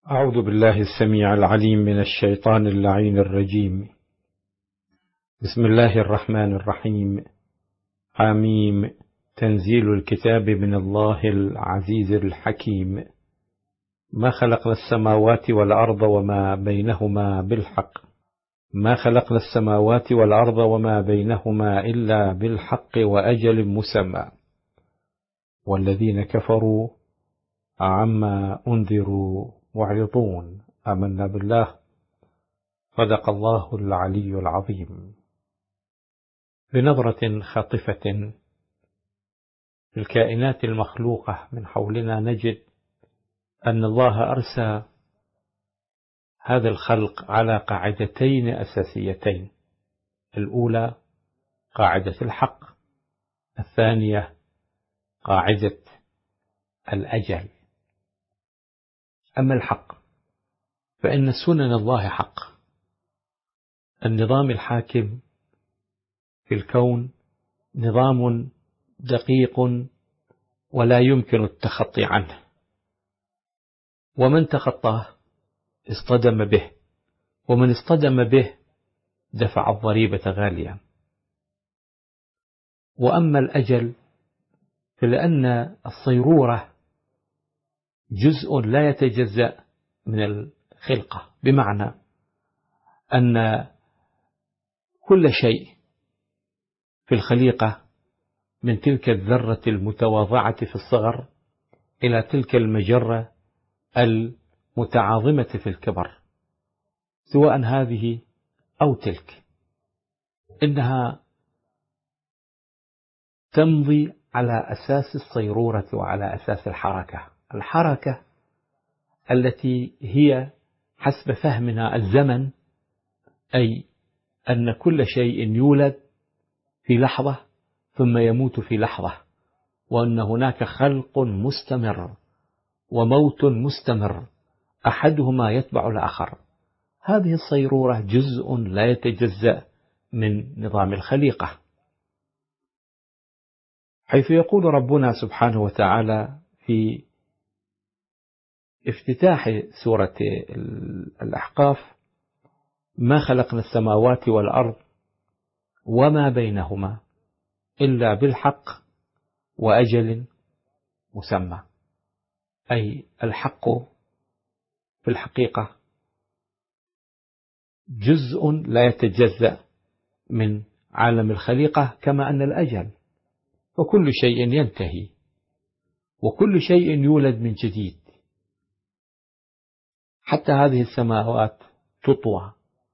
أعوذ بالله السميع العليم من الشيطان اللعين الرجيم. بسم الله الرحمن الرحيم. حميم. تنزيل الكتاب من الله العزيز الحكيم. ما خلقنا السماوات والأرض وما بينهما بالحق ما خلقنا السماوات والأرض وما بينهما إلا بالحق وأجل مسمى، والذين كفروا عما أنذروا معرضون. آمنا بالله. صدق الله العلي العظيم. بنظرة خاطفة في الكائنات المخلوقة من حولنا نجد أن الله أرسى هذا الخلق على قاعدتين أساسيتين: الأولى قاعدة الحق، الثانية قاعدة الأجل. أما الحق فإن سنن الله حق، النظام الحاكم في الكون نظام دقيق ولا يمكن التخطي عنه، ومن تخطاه اصطدم به، ومن اصطدم به دفع الضريبة غاليا. وأما الأجل فلأن الصيرورة جزء لا يتجزأ من الخلقة، بمعنى أن كل شيء في الخليقة من تلك الذرة المتواضعة في الصغر إلى تلك المجرة المتعاظمة في الكبر، سواء هذه أو تلك، إنها تمضي على أساس الصيرورة وعلى أساس الحركة التي هي حسب فهمنا الزمن، أي أن كل شيء يولد في لحظة ثم يموت في لحظة، وأن هناك خلق مستمر وموت مستمر أحدهما يتبع الآخر. هذه الصيرورة جزء لا يتجزأ من نظام الخليقة، حيث يقول ربنا سبحانه وتعالى في افتتاح سورة الأحقاف: ما خلقنا السماوات والأرض وما بينهما إلا بالحق وأجل مسمى. أي الحق في الحقيقة جزء لا يتجزأ من عالم الخليقة، كما أن الأجل، وكل شيء ينتهي وكل شيء يولد من جديد. حتى هذه السماوات تطوى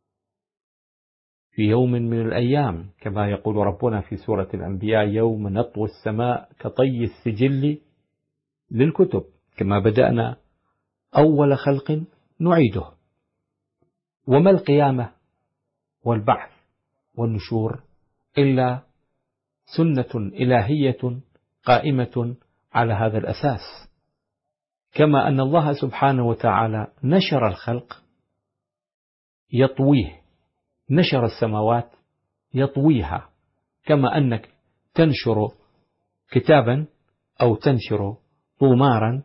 في يوم من الأيام، كما يقول ربنا في سورة الأنبياء: يوم نطوي السماء كطي السجل للكتب كما بدأنا أول خلق نعيده. وما القيامة والبعث والنشور إلا سنة إلهية قائمة على هذا الأساس، كما أن الله سبحانه وتعالى نشر الخلق يطويه، نشر السماوات يطويها، كما أنك تنشر كتابا أو تنشر طومارا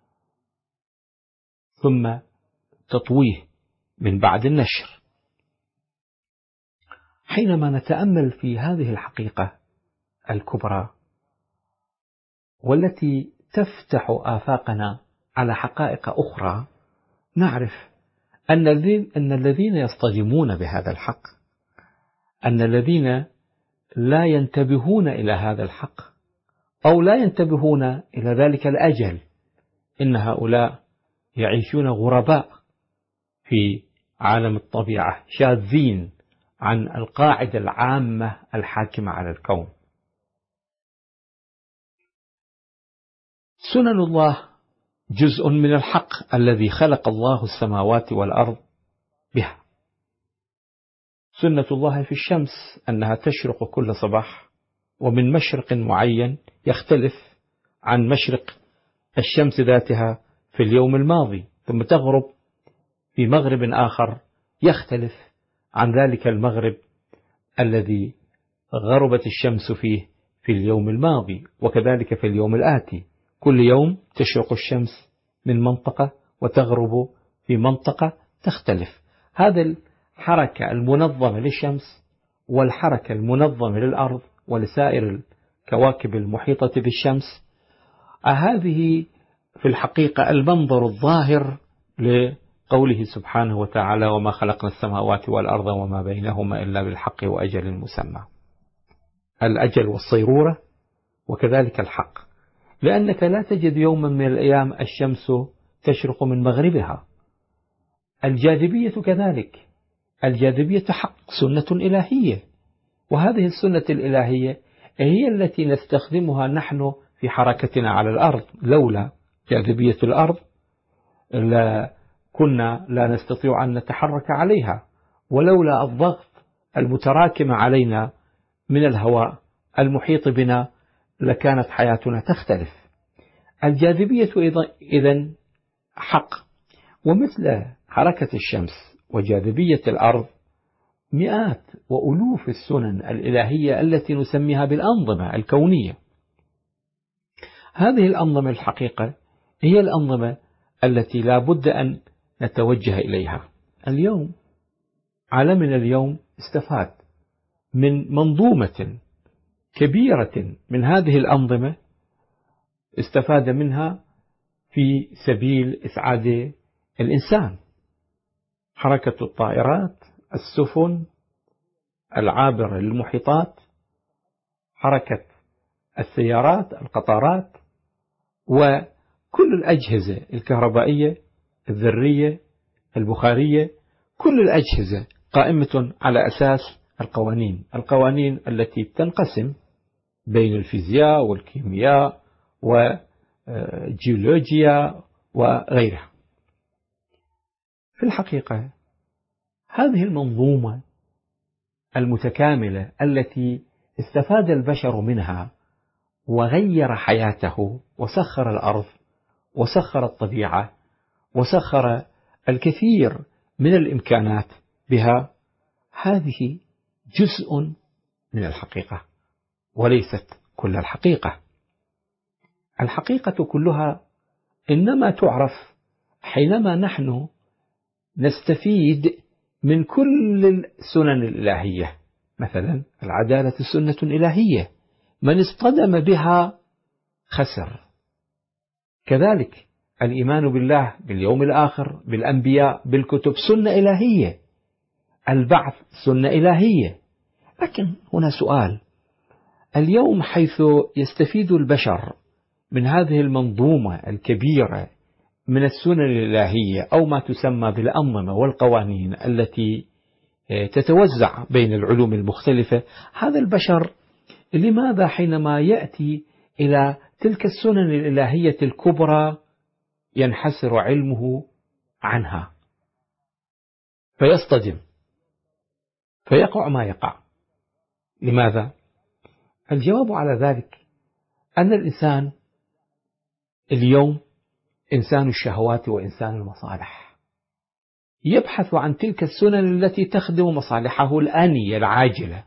ثم تطويه من بعد النشر. حينما نتأمل في هذه الحقيقة الكبرى والتي تفتح آفاقنا على حقائق أخرى، نعرف أن الذين يصطدمون بهذا الحق، أن الذين لا ينتبهون إلى هذا الحق أو لا ينتبهون إلى ذلك الأجل، إن هؤلاء يعيشون غرباء في عالم الطبيعة، شاذين عن القاعدة العامة الحاكمة على الكون. سنن الله جزء من الحق الذي خلق الله السماوات والأرض بها. سنة الله في الشمس أنها تشرق كل صباح ومن مشرق معين يختلف عن مشرق الشمس ذاتها في اليوم الماضي، ثم تغرب في مغرب آخر يختلف عن ذلك المغرب الذي غربت الشمس فيه في اليوم الماضي، وكذلك في اليوم الآتي. كل يوم تشرق الشمس من منطقة وتغرب في منطقة تختلف. هذا الحركة المنظمة للشمس والحركة المنظمة للأرض ولسائر الكواكب المحيطة بالشمس، هذه في الحقيقة المنظر الظاهر لقوله سبحانه وتعالى: وما خلقنا السماوات والأرض وما بينهما إلا بالحق وأجل مسمى. الأجل والصيرورة وكذلك الحق، لأنك لا تجد يوما من الأيام الشمس تشرق من مغربها. الجاذبية كذلك، الجاذبية حق، سنة إلهية، وهذه السنة الإلهية هي التي نستخدمها نحن في حركتنا على الأرض. لولا جاذبية الأرض كنا لا نستطيع أن نتحرك عليها، ولولا الضغط المتراكم علينا من الهواء المحيط بنا لكانت حياتنا تختلف. الجاذبية إذن حق، ومثل حركة الشمس وجاذبية الأرض مئات وألوف السنن الإلهية التي نسميها بالأنظمة الكونية. هذه الأنظمة الحقيقة هي الأنظمة التي لا بد أن نتوجه إليها. اليوم عالمنا اليوم استفاد من منظومة كبيرة من هذه الأنظمة، استفاد منها في سبيل إسعاد الإنسان. حركة الطائرات، السفن العابرة للمحيطات، حركة السيارات، القطارات، وكل الأجهزة الكهربائية، الذرية، البخارية، كل الأجهزة قائمة على أساس القوانين التي تنقسم بين الفيزياء والكيمياء والجيولوجيا وغيرها. في الحقيقة هذه المنظومة المتكاملة التي استفاد البشر منها وغير حياته وسخر الأرض وسخر الطبيعة وسخر الكثير من الإمكانات بها، هذه جزء من الحقيقة وليست كل الحقيقة. الحقيقة كلها إنما تعرف حينما نحن نستفيد من كل السنن الإلهية. مثلا العدالة سنة إلهية، من اصطدم بها خسر. كذلك الإيمان بالله، باليوم الآخر، بالأنبياء، بالكتب، سنة إلهية. البعث سنة إلهية. لكن هنا سؤال: اليوم حيث يستفيد البشر من هذه المنظومة الكبيرة من السنن الإلهية أو ما تسمى بالأنظمة والقوانين التي تتوزع بين العلوم المختلفة، هذا البشر لماذا حينما يأتي إلى تلك السنن الإلهية الكبرى ينحسر علمه عنها فيصطدم فيقع ما يقع؟ لماذا؟ الجواب على ذلك أن الإنسان اليوم إنسان الشهوات وإنسان المصالح، يبحث عن تلك السنن التي تخدم مصالحه الآنية العاجلة،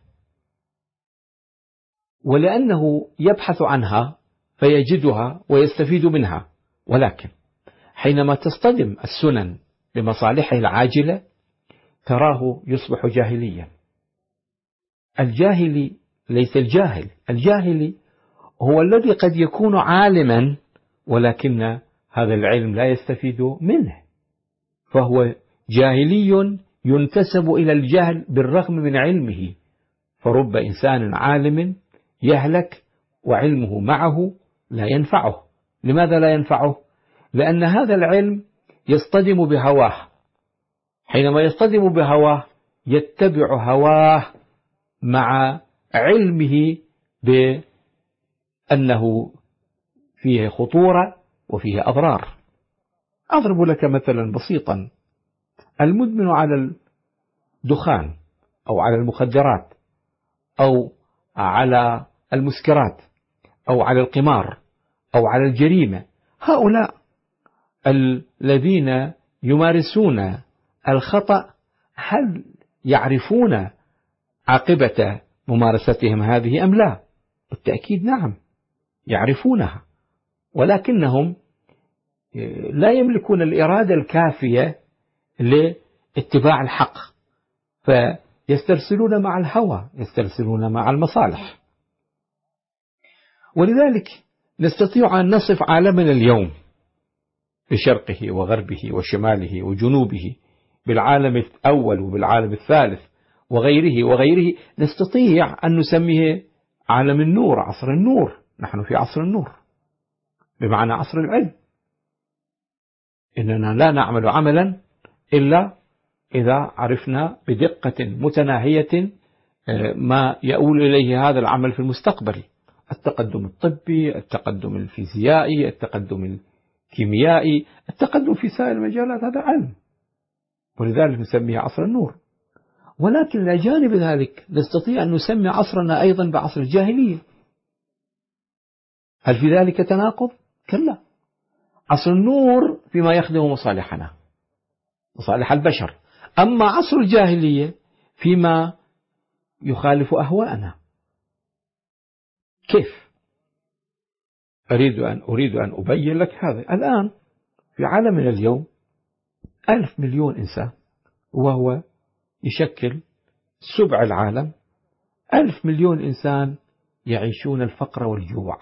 ولأنه يبحث عنها فيجدها ويستفيد منها. ولكن حينما تصطدم السنن بمصالحه العاجلة تراه يصبح جاهليا. الجاهلي ليس الجاهل، الجاهلي هو الذي قد يكون عالما ولكن هذا العلم لا يستفيد منه، فهو جاهلي ينتسب إلى الجهل بالرغم من علمه. فرب إنسان عالم يهلك وعلمه معه لا ينفعه. لماذا لا ينفعه؟ لأن هذا العلم يصطدم بهواه. حينما يصطدم بهواه يتبع هواه مع علمه بأنه فيه خطورة وفيه أضرار. أضرب لك مثلا بسيطا: المدمن على الدخان أو على المخدرات أو على المسكرات أو على القمار أو على الجريمة، هؤلاء الذين يمارسون الخطأ هل يعرفون عاقبة ممارستهم هذه أم لا؟ بالتأكيد نعم يعرفونها، ولكنهم لا يملكون الإرادة الكافية لاتباع الحق، فيسترسلون مع الهوى، يسترسلون مع المصالح. ولذلك نستطيع أن نصف عالمنا اليوم بشرقه وغربه وشماله وجنوبه، بالعالم الأول وبالعالم الثالث وغيره وغيره، نستطيع أن نسميه عالم النور، عصر النور. نحن في عصر النور بمعنى عصر العلم. إننا لا نعمل عملا إلا إذا عرفنا بدقة متناهية ما يؤول إليه هذا العمل في المستقبل: التقدم الطبي، التقدم الفيزيائي، التقدم الكيميائي، التقدم في سائر المجالات، هذا علم، ولذلك نسميه عصر النور. ولكن إلى جانب ذلك نستطيع أن نسمي عصرنا أيضا بعصر الجاهلية. هل في ذلك تناقض؟ كلا. عصر النور فيما يخدم مصالحنا، مصالح البشر، أما عصر الجاهلية فيما يخالف أهواءنا. كيف؟ أريد أن أبين لك هذا. الآن في عالمنا اليوم 1,000 مليون إنسان، وهو يشكل سبع العالم. 1,000 مليون إنسان يعيشون الفقر والجوع.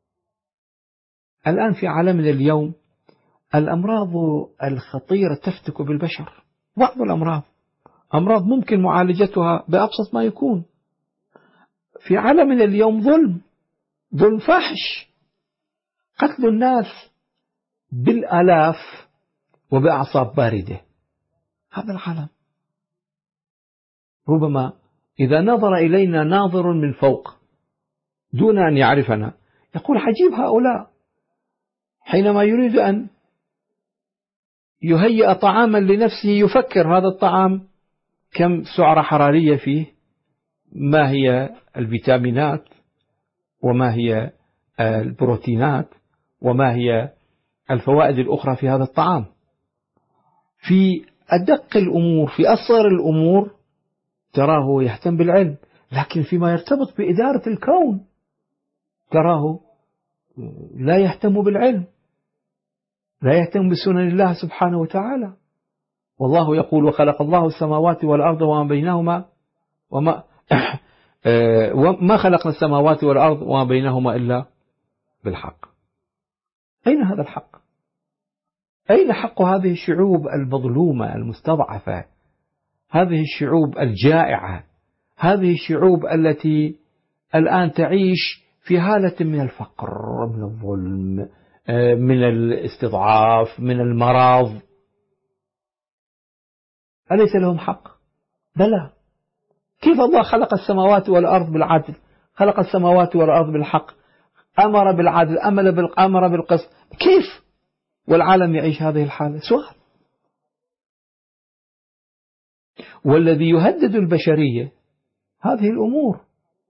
الآن في عالمنا اليوم الأمراض الخطيرة تفتك بالبشر. بعض الأمراض أمراض ممكن معالجتها بأبسط ما يكون. في عالمنا اليوم ظلم فاحش، قتل الناس بالآلاف وبأعصاب باردة. هذا العالم ربما إذا نظر إلينا ناظر من فوق دون أن يعرفنا يقول: عجيب هؤلاء، حينما يريد أن يهيئ طعاما لنفسه يفكر هذا الطعام كم سعرة حرارية فيه، ما هي الفيتامينات، وما هي البروتينات، وما هي الفوائد الأخرى في هذا الطعام. في أدق الأمور، في أصغر الأمور تراه يهتم بالعلم، لكن فيما يرتبط بإدارة الكون تراه لا يهتم بالعلم، لا يهتم بسنن الله سبحانه وتعالى. والله يقول: وخلق الله السماوات والأرض وما بينهما وما خلقنا السماوات والأرض وما بينهما إلا بالحق. أين هذا الحق؟ أين حق هذه الشعوب المظلومة المستضعفة، هذه الشعوب الجائعة، هذه الشعوب التي الآن تعيش في حالة من الفقر، من الظلم، من الاستضعاف، من المرض؟ أليس لهم حق؟ بلى. كيف الله خلق السماوات والأرض بالعدل، خلق السماوات والأرض بالحق، أمر بالعدل، أمر بالقسط، كيف والعالم يعيش هذه الحالة؟ سؤال. والذي يهدد البشرية هذه الأمور.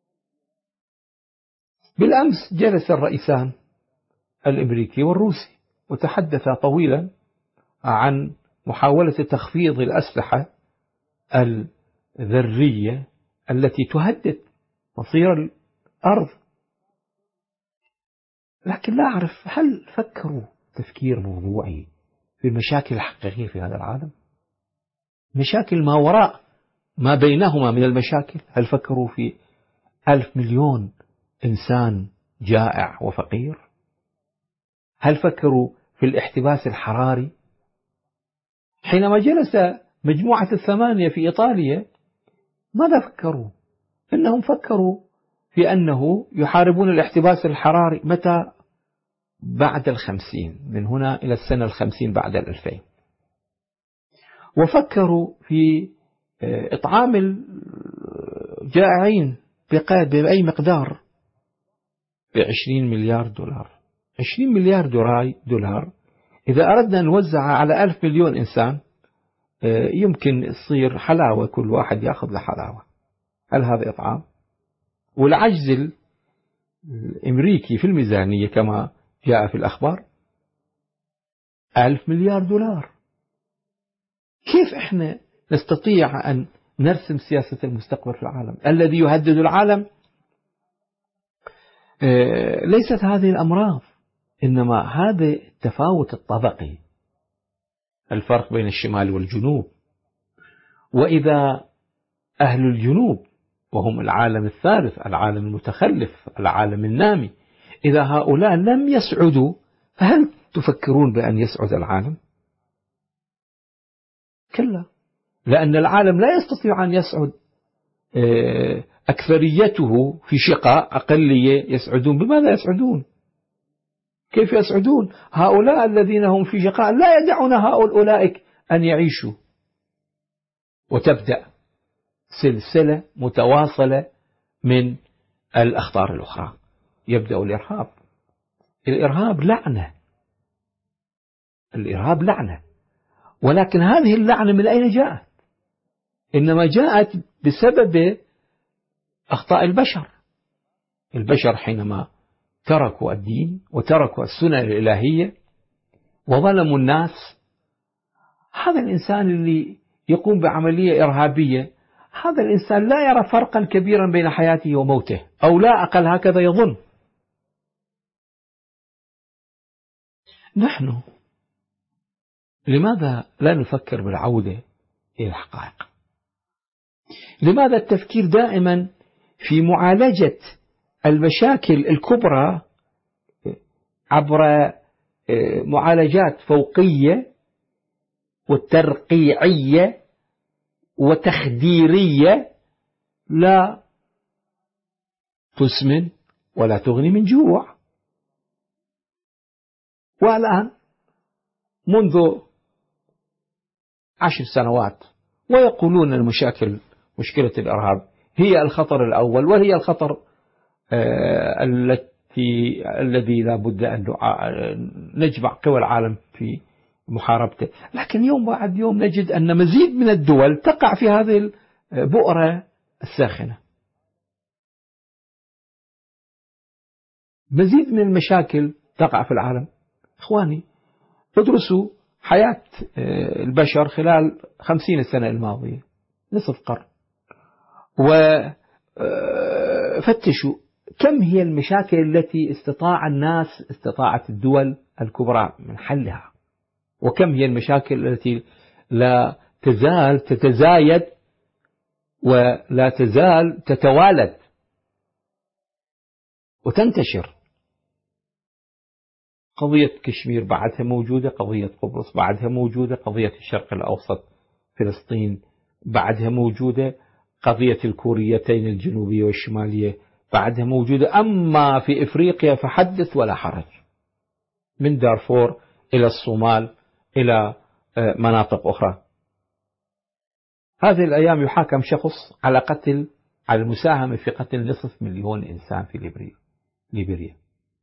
بالأمس جلس الرئيسان الأمريكي والروسي وتحدثا طويلا عن محاولة تخفيض الأسلحة الذرية التي تهدد مصير الأرض. لكن لا أعرف هل فكروا تفكير موضوعي في المشاكل الحقيقية في هذا العالم، مشاكل ما وراء ما بينهما من المشاكل. هل فكروا في 1,000 مليون إنسان جائع وفقير؟ هل فكروا في الاحتباس الحراري؟ حينما جلس مجموعة ال8 في إيطاليا ماذا فكروا؟ إنهم فكروا في أنه يحاربون الاحتباس الحراري متى؟ بعد 50، من هنا إلى السنة 50 بعد 2000. وفكروا في إطعام الجائعين بأي مقدار؟ ب20 مليار دولار. 20 مليار دولار إذا أردنا أن نوزعها على 1,000 مليون إنسان يمكن تصير حلاوة، كل واحد يأخذ له حلاوة. هل هذا إطعام؟ والعجز الأمريكي في الميزانية كما جاء في الأخبار 1,000 مليار دولار. كيف إحنا نستطيع أن نرسم سياسة المستقبل في العالم؟ الذي يهدد العالم ليست هذه الأمراض، إنما هذا التفاوت الطبقي الفرق بين الشمال والجنوب. وإذا أهل الجنوب وهم العالم الثالث، العالم المتخلف، العالم النامي، إذا هؤلاء لم يسعدوا، فهل تفكرون بأن يسعد العالم؟ كلا، لأن العالم لا يستطيع أن يسعد. أكثريته في شقاء، أقلية يسعدون. بماذا يسعدون؟ كيف يسعدون؟ هؤلاء الذين هم في شقاء لا يدعون هؤلاء أن يعيشوا، وتبدأ سلسلة متواصلة من الأخطار الأخرى. يبدأ الإرهاب. الإرهاب لعنة، الإرهاب لعنة، ولكن هذه اللعنة من أين جاءت؟ إنما جاءت بسبب أخطاء البشر. البشر حينما تركوا الدين وتركوا السنة الإلهية وظلموا الناس، هذا الإنسان اللي يقوم بعملية إرهابية، هذا الإنسان لا يرى فرقا كبيرا بين حياته وموته، أو لا أقل هكذا يظن. نحن لماذا لا نفكر بالعودة إلى الحقائق؟ لماذا التفكير دائما في معالجة المشاكل الكبرى عبر معالجات فوقية وترقيعية وتخديرية لا تسمن ولا تغني من جوع؟ والآن منذ 10 سنوات ويقولون المشاكل، مشكلة الإرهاب هي الخطر الأول، وهي الخطر الذي لا بد أن نجمع قوى العالم في محاربته. لكن يوم بعد يوم نجد أن مزيد من الدول تقع في هذه البؤرة الساخنة. مزيد من المشاكل تقع في العالم. إخواني، ادرسوا حياة البشر خلال 50 سنة الماضية، نصف قرن، وفتشوا كم هي المشاكل التي استطاعت الدول الكبرى من حلها، وكم هي المشاكل التي لا تزال تتزايد ولا تزال تتوالد وتنتشر. قضية كشمير بعدها موجودة، قضية قبرص بعدها موجودة، قضية الشرق الأوسط فلسطين بعدها موجودة، قضية الكوريتين الجنوبية والشمالية بعدها موجودة. أما في إفريقيا فحدث ولا حرج، من دارفور إلى الصومال إلى مناطق أخرى. هذه الأيام يحاكم شخص على المساهمة في قتل 500,000 إنسان في ليبيريا.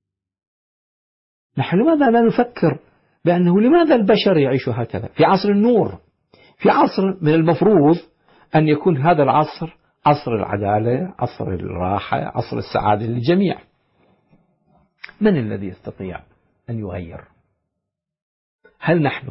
نحن لماذا لا نفكر بأنه لماذا البشر يعيشوا هكذا في عصر النور، في عصر من المفروض أن يكون هذا العصر عصر العدالة، عصر الراحة، عصر السعادة للجميع؟ من الذي يستطيع أن يغير؟ هل نحن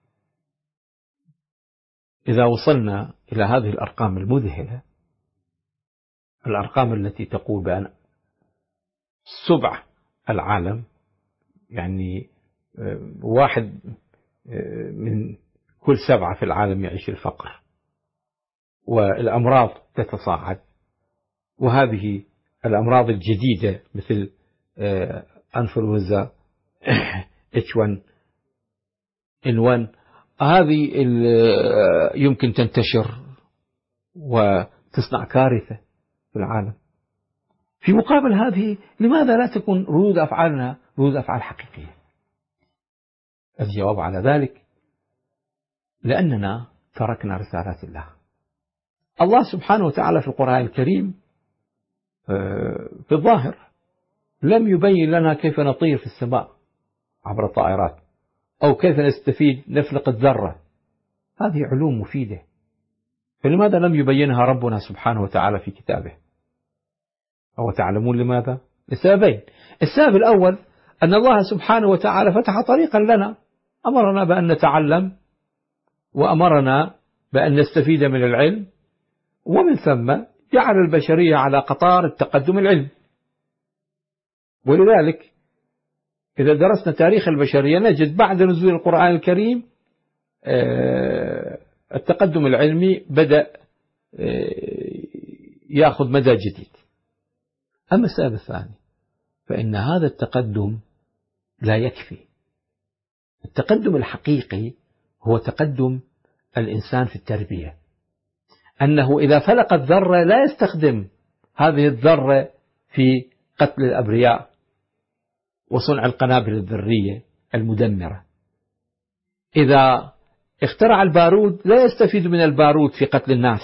إذا وصلنا إلى هذه الأرقام المذهلة، الأرقام التي تقول بأن سبع العالم، يعني 1 من كل 7 في العالم يعيش الفقر، والأمراض تتصاعد، وهذه الأمراض الجديدة مثل أنفلونزا H1N1 هذه يمكن تنتشر وتصنع كارثة في العالم. في مقابل هذه لماذا لا تكون ردود أفعالنا ردود أفعال حقيقية؟ الجواب على ذلك لأننا تركنا رسالات الله. الله سبحانه وتعالى في القرآن الكريم في الظاهر لم يبين لنا كيف نطير في السماء عبر الطائرات، أو كيف نستفيد نفلق الذرة. هذه علوم مفيدة، فلماذا لم يبينها ربنا سبحانه وتعالى في كتابه؟ أو تعلمون لماذا؟ لسببين. السبب الأول أن الله سبحانه وتعالى فتح طريقا لنا، أمرنا بأن نتعلم، وأمرنا بأن نستفيد من العلم، ومن ثم جعل البشرية على قطار التقدم العلمي. ولذلك إذا درسنا تاريخ البشرية نجد بعد نزول القرآن الكريم التقدم العلمي بدأ يأخذ مدى جديد. أما السبب الثاني فإن هذا التقدم لا يكفي. التقدم الحقيقي هو تقدم الإنسان في التربية، أنه إذا فلقت ذرة لا يستخدم هذه الذرة في قتل الأبرياء وصنع القنابل الذرية المدمرة. إذا اخترع البارود لا يستفيد من البارود في قتل الناس.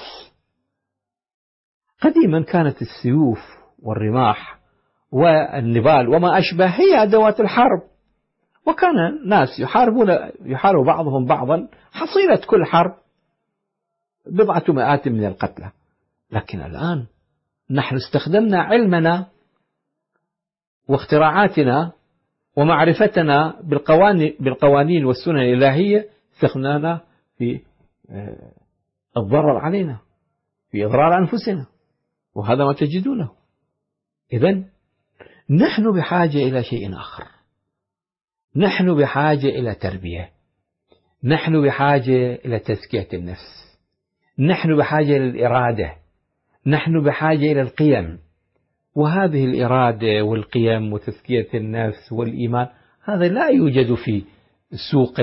قديما كانت السيوف والرماح والنبال وما أشبه هي أدوات الحرب، وكان الناس يحارب بعضهم بعضا، حصيلة كل حرب بضعة مئات من القتلى. لكن الآن نحن استخدمنا علمنا واختراعاتنا ومعرفتنا بالقوانين والسنن الإلهية، استخدمناها في الضرر علينا، في إضرار أنفسنا، وهذا ما تجدونه. إذن نحن بحاجة إلى شيء آخر، نحن بحاجة إلى تربية، نحن بحاجة إلى تزكية النفس، نحن بحاجة إلى الإرادة، نحن بحاجة إلى القيم. وهذه الإرادة والقيم وتزكية النفس والإيمان هذا لا يوجد في سوق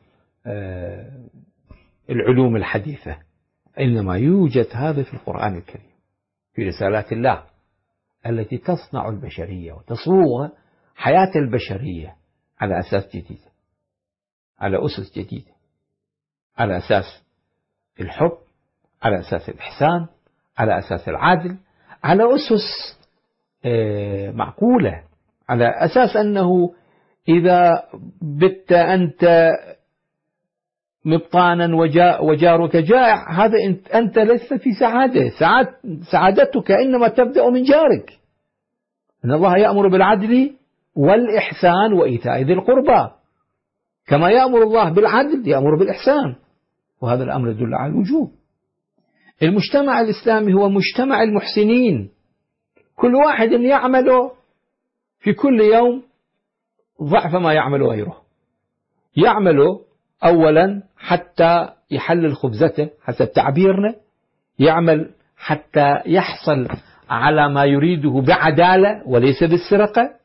العلوم الحديثة، إنما يوجد هذا في القرآن الكريم، في رسالات الله التي تصنع البشرية وتصوغ حياة البشرية على أساس جديد، على أسس جديدة، على أساس الحب، على أساس الإحسان، على أساس العدل، على أسس معقولة، على أساس أنه إذا بت أنت مبطانا وجارك جائع، هذا أنت لست في سعادة، سعادتك إنما تبدأ من جارك. إن الله يأمر بالعدل والإحسان وإيتاء ذي القربى، كما يأمر الله بالعدل يأمر بالإحسان، وهذا الأمر يدل على الوجوب. المجتمع الإسلامي هو مجتمع المحسنين، كل واحد يعمل في كل يوم ضعف ما يعمل غيره. يعمل أولا حتى يحلل خبزته حسب تعبيرنا، يعمل حتى يحصل على ما يريده بعدالة وليس بالسرقة،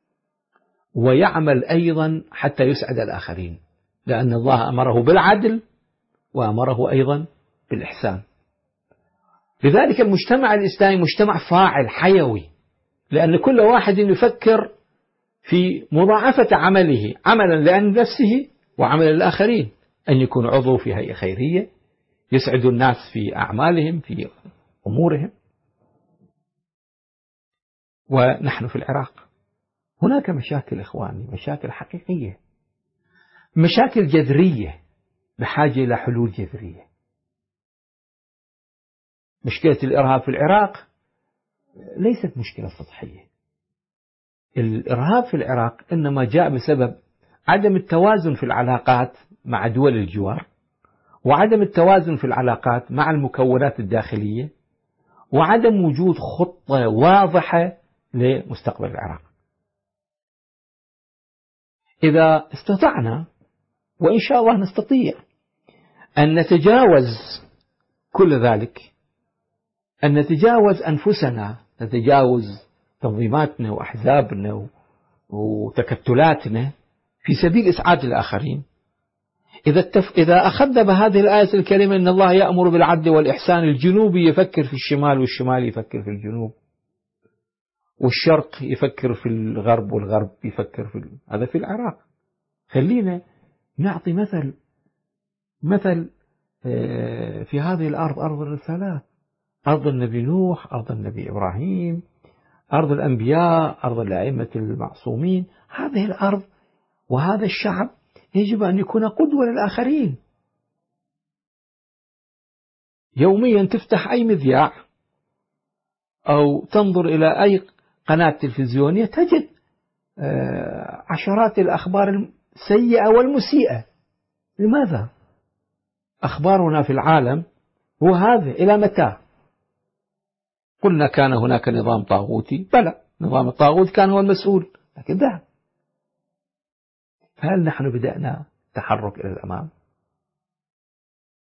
ويعمل أيضا حتى يسعد الآخرين، لأن الله أمره بالعدل وأمره أيضا بالإحسان. لذلك المجتمع الإسلامي مجتمع فاعل حيوي، لأن كل واحد يفكر في مضاعفة عمله، عملا لنفسه وعملا للآخرين، أن يكون عضو في هيئة خيرية يسعد الناس في أعمالهم في أمورهم. ونحن في العراق هناك مشاكل إخواني، مشاكل حقيقية، مشاكل جذرية بحاجة إلى حلول جذرية. مشكلة الإرهاب في العراق ليست مشكلة سطحية. الإرهاب في العراق إنما جاء بسبب عدم التوازن في العلاقات مع دول الجوار، وعدم التوازن في العلاقات مع المكونات الداخلية، وعدم وجود خطة واضحة لمستقبل العراق. إذا استطعنا، وإن شاء الله نستطيع، أن نتجاوز كل ذلك، أن نتجاوز أنفسنا، نتجاوز تنظيماتنا وأحزابنا وتكتلاتنا في سبيل إسعاد الآخرين. إذا أخذنا بهذه الآية الكريمة إن الله يأمر بالعدل والإحسان، الجنوبي يفكر في الشمال والشمال يفكر في الجنوب، والشرق يفكر في الغرب والغرب يفكر في هذا في العراق. خلينا نعطي مثل في هذه الأرض، أرض الرسالات، أرض النبي نوح، أرض النبي إبراهيم، أرض الأنبياء، أرض الأئمة المعصومين. هذه الأرض وهذا الشعب يجب أن يكون قدوة للآخرين. يوميا تفتح أي مذياع أو تنظر إلى أي قناة تلفزيونية تجد عشرات الأخبار السيئة والمسيئة. لماذا؟ أخبارنا في العالم هو هذا. إلى متى؟ قلنا كان هناك نظام طاغوتي، بلى نظام الطاغوت كان هو المسؤول، لكن ذهب. هل نحن بدأنا تحرك إلى الأمام؟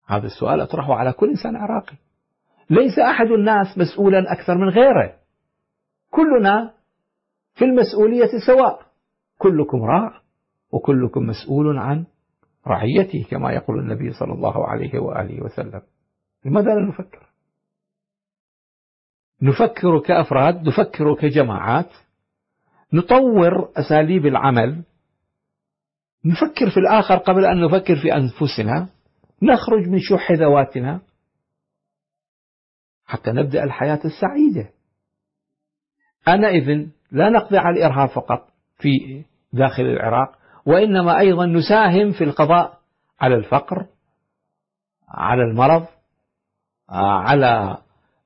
هذا السؤال أطرحه على كل إنسان عراقي. ليس أحد الناس مسؤولا أكثر من غيره، كلنا في المسؤولية سواء، كلكم راع وكلكم مسؤول عن رعيته كما يقول النبي صلى الله عليه وآله وسلم. لماذا لا نفكر؟ نفكر كأفراد، نفكر كجماعات، نطور أساليب العمل، نفكر في الآخر قبل أن نفكر في أنفسنا، نخرج من شح ذواتنا حتى نبدأ الحياة السعيدة. أنا إذن لا نقضي على الإرهاب فقط في داخل العراق، وإنما أيضا نساهم في القضاء على الفقر، على المرض، على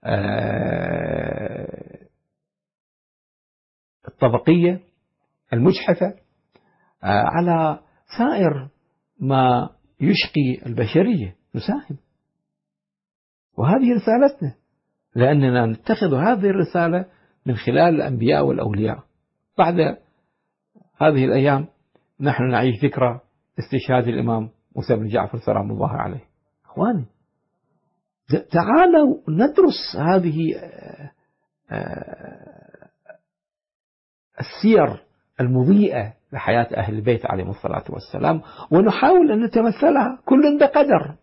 الطبقية المجحفة، على سائر ما يشقي البشرية نساهم. وهذه رسالتنا، لأننا نتخذ هذه الرسالة من خلال الأنبياء والأولياء. بعد هذه الأيام نحن نعيش ذكرى استشهاد الإمام موسى بن جعفر سلام الله عليه. أخواني، تعالوا ندرس هذه السير المضيئة لحياة أهل البيت عليهم الصلاة والسلام، ونحاول أن نتمثلها كل بقدر.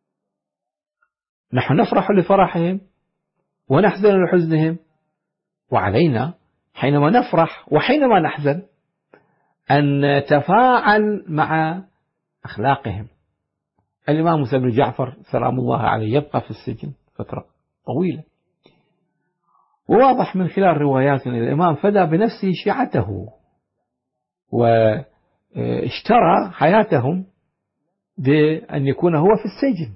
نحن نفرح لفرحهم ونحزن لحزنهم، وعلينا حينما نفرح وحينما نحزن أن نتفاعل مع أخلاقهم. الإمام موسى بن جعفر سلام الله عليه يبقى في السجن فترة طويلة، وواضح من خلال روايات الإمام فدى بنفسه شيعته واشترى حياتهم بأن يكون هو في السجن.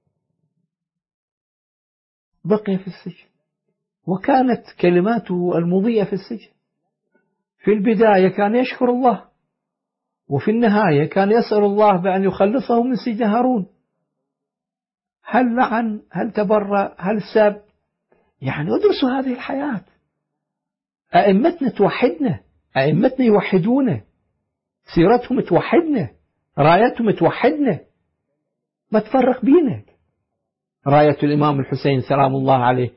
بقي في السجن، وكانت كلماته المضيئة في السجن. في البداية كان يشكر الله، وفي النهاية كان يسأل الله بأن يخلصه من سجن هارون. هل لعن، هل تبرأ، هل ساب؟ يعني ادرسوا هذه الحياة. أئمتنا توحدنا، أئمتنا يوحدونا، سيرتهم توحدنا، رايتهم توحدنا، ما تفرق بينا. راية الإمام الحسين سلام الله عليه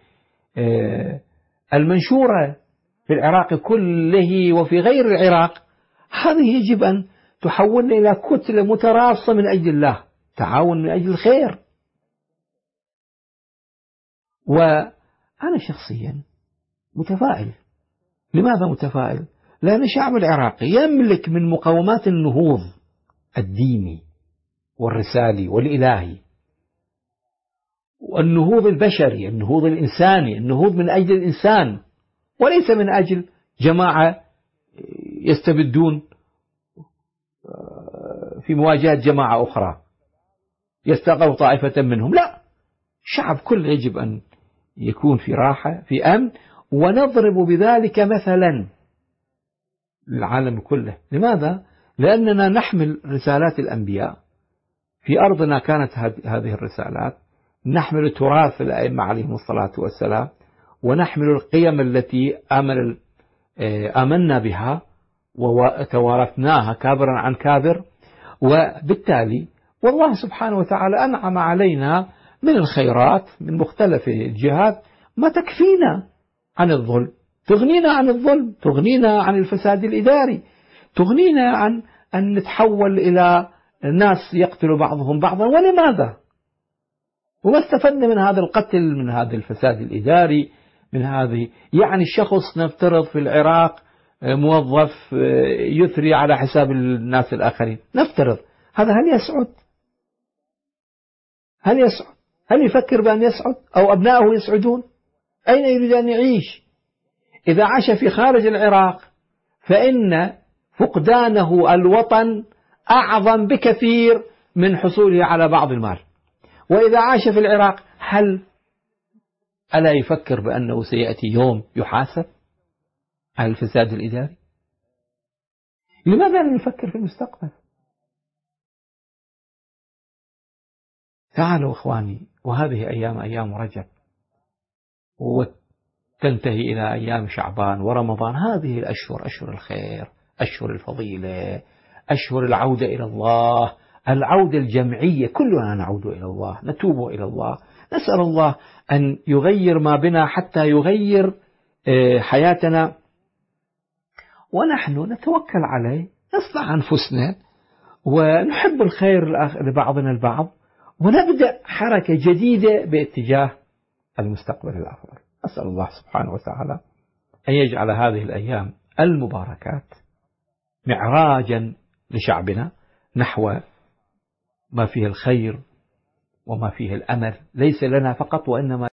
المنشورة في العراق كله وفي غير العراق، هذه يجب أن تحولنا إلى كتلة متراصة من أجل الله، تعاون من أجل الخير. وأنا شخصيا متفائل. لماذا متفائل؟ لأن الشعب العراقي يملك من مقومات النهوض الديني والرسالي والإلهي، والنهوض البشري، النهوض الإنساني، النهوض من أجل الإنسان، وليس من أجل جماعة يستبدون في مواجهة جماعة أخرى يستغل طائفة منهم. لا، الشعب كله يجب أن يكون في راحة، في أمن، ونضرب بذلك مثلا للعالم كله. لماذا؟ لأننا نحمل رسالات الأنبياء في أرضنا. كانت هذه الرسالات، نحمل تراث الأئمة عليهم الصلاة والسلام، ونحمل القيم التي آمنا بها وتوارثناها كابرا عن كابر. وبالتالي والله سبحانه وتعالى أنعم علينا من الخيرات من مختلف الجهات ما تكفينا عن الظلم، تغنينا عن الظلم، تغنينا عن الفساد الإداري، تغنينا عن أن نتحول إلى ناس يقتل بعضهم بعضا. ولماذا؟ وما استفدنا من هذا القتل، من هذا الفساد الإداري، من هذه يعني الشخص نفترض في العراق موظف يثري على حساب الناس الآخرين، نفترض هذا، هل يسعد؟ هل يسعد؟ هل يفكر بأن يسعد؟ أو أبنائه يسعدون؟ أين يريد أن يعيش؟ إذا عاش في خارج العراق فإن فقدانه الوطن أعظم بكثير من حصوله على بعض المال. وإذا عاش في العراق ألا يفكر بأنه سيأتي يوم يحاسب على الفساد الإداري؟ لماذا لا نفكر في المستقبل؟ تعالوا إخواني، وهذه أيام رجب، وتنتهي إلى أيام شعبان ورمضان. هذه الأشهر أشهر الخير، أشهر الفضيلة، أشهر العودة إلى الله، العودة الجمعية، كلنا نعود إلى الله، نتوب إلى الله، نسأل الله أن يغير ما بنا حتى يغير حياتنا، ونحن نتوكل عليه، نصلح أنفسنا ونحب الخير لبعضنا البعض، ونبدأ حركة جديدة باتجاه المستقبل الأفضل. أسأل الله سبحانه وتعالى أن يجعل هذه الأيام المباركات معراجا لشعبنا نحو ما فيه الخير وما فيه الأمل، ليس لنا فقط وإنما